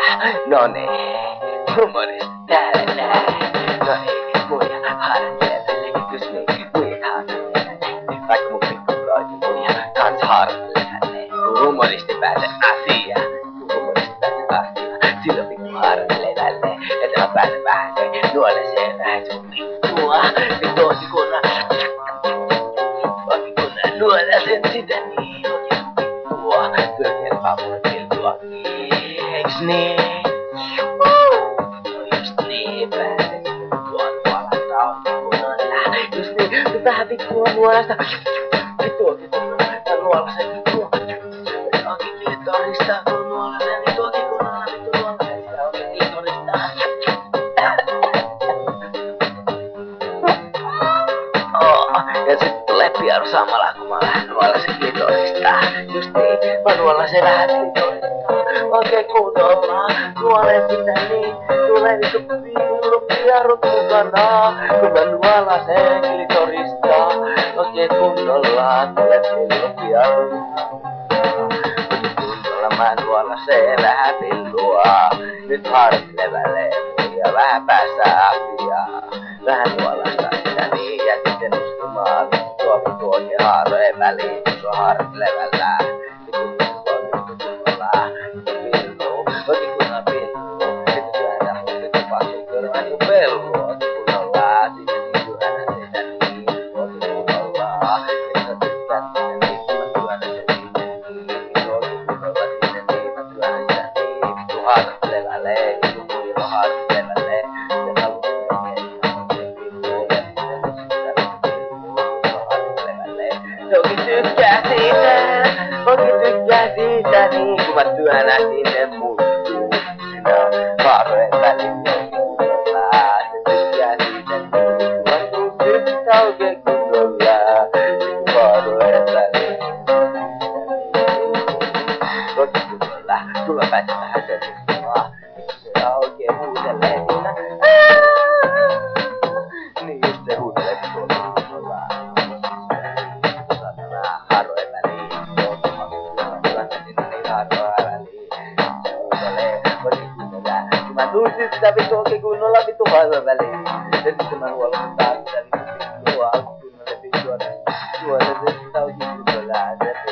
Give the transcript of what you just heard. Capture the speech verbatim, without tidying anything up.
No niin, humorista täällä näin. No niin, muija hartlevälle, jos niin, muijat hartlevälle. Vaikka mun pikku broidi muija kans hartlevälle. Kun humoristi pääsee asiaan, kun humoristi pääsee asiaan. Silloin pikku hartlevälle, että mä pääsen vähän se nuoleseen vähän sun pikkua. Nyt toosikunnan, toosikunnan nuolesen sitä niin oikein pikkua. Kyllä kelpaa mulle piltuakin, eiks niin? Vähän vittua nuolasta. Vittua kunnolla. Mä nuolasen. Tuo. Se onkin klitorista. Kun nuolasen, niin tuokin kunnolla. Vittu nuolasen. Se onkin klitorista. Oh. Ja sit tulee pieru samalla, kun mä lähden nuolasen klitorista. Just niin. Mä nuolasen vähän klitorista. Oikein kunnolla. Nuolen sitä niin. Tulee vittu piiru pierut mukana. Kun mä nuolasen klitorista. Oikein kunnolla tulee pillu pieruna. Oikein kunnolla mä nuolaseen vähän pillua. Nyt hartlevälle muija vähän päässä asiaa. Vähän nuolasta sitä niin ja sitten ustumaan. Tuokin tuokin haarojen väliin, kun se on hartlevällä. Sitten tuokin kunnolla pillu. Oikein kunnolla pillu. Sitten syödään mun sitten paksu kyrmän kun pellu. Oikein kunnolla sitten niin syödään sitä niin. Oikein kunnolla. Että tykkään sitä niin, kun mä syödän sen sinne niin. Oikein kunnolla sinne niin, mä syödän sitä niin. Vittu hartlevälle, vittu muilla hartlevälle. Ja haluaa oikein oikein pillu. Ja sitten sitä pillu. Vittu hartlevälle. Se oikein tykkää siitä. Oikein tykkää siitä niin, kun mä työnnän sinne muttuun. Sinä on haarojen väliin oikein kunnolla. Se tykkää siitä niin, kun mä tuun tykkää oikein kunnolla. Sinun haarojen väliin. Oikein kunnolla. Sulla pääsee vähän selvistämään. Se oikein huutelee siinä. Niin just se huutelee, kun tuolla kunnolla. Haarojen väliin. Mä tuun sitä vittu oikein kunnolla vittu haarojen väliin. Ja sitten mä huolasin taas sitä vittu pittua. Kunnolle vittua. Tuolla se sitä oikein kunnolla.